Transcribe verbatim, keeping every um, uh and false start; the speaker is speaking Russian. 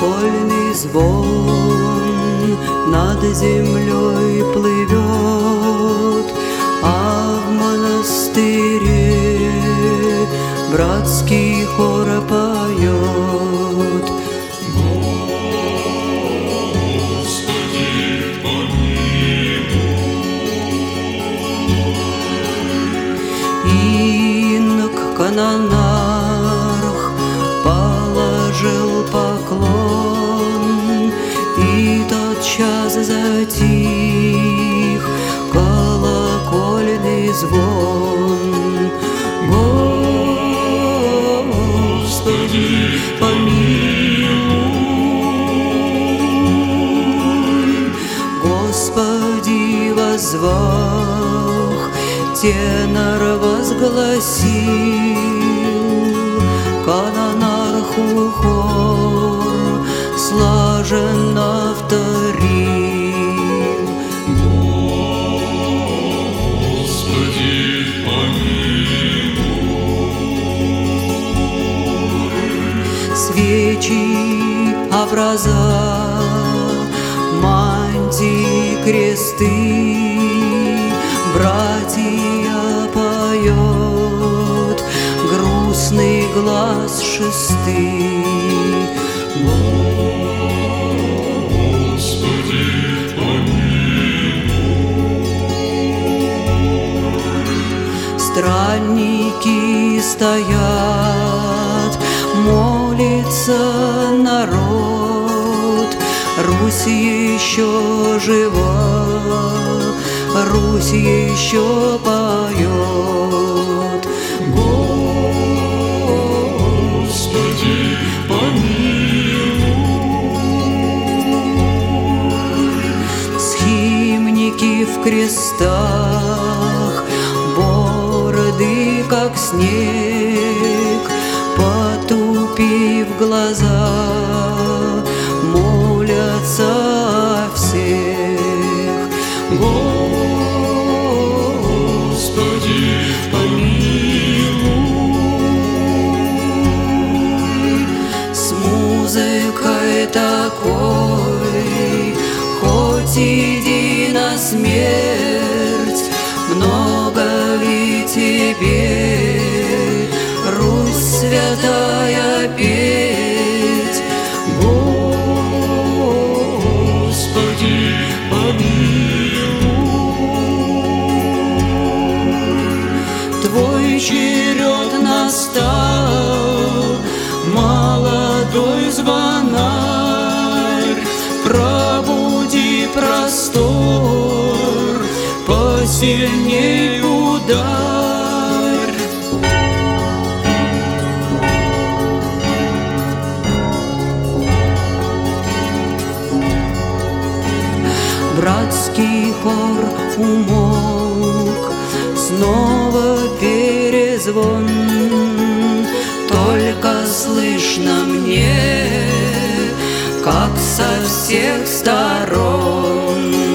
колокольный звон над землей плывет, а в монастыре братский хор поет. Канонарх положил поклон, и тотчас затих колокольный звон. Господи, помилуй, Господи, воззвах, тенор возгласил, канонарху хор слаженно вторил. Господи, помилуй. Свечи, образа, мантии, кресты, братья поет, грустный глаз шесты. Господи, помилуй. Странники стоят, молится народ, Русь еще жива, Русь еще поет. Господи, помилуй. Схимники в крестах, бороды как снег, потупив глаза, молятся о всех. Господи, помилуй. С музыкой такой, хоть иди на смерть, много ли тебе, Русь святая, петь? Господи, помилуй. Твой черед настал, молодой звонарь, пробуди простор, посильней ударь. Братский хор умолк, снова перезвон, только слышно мне, как со всех сторон.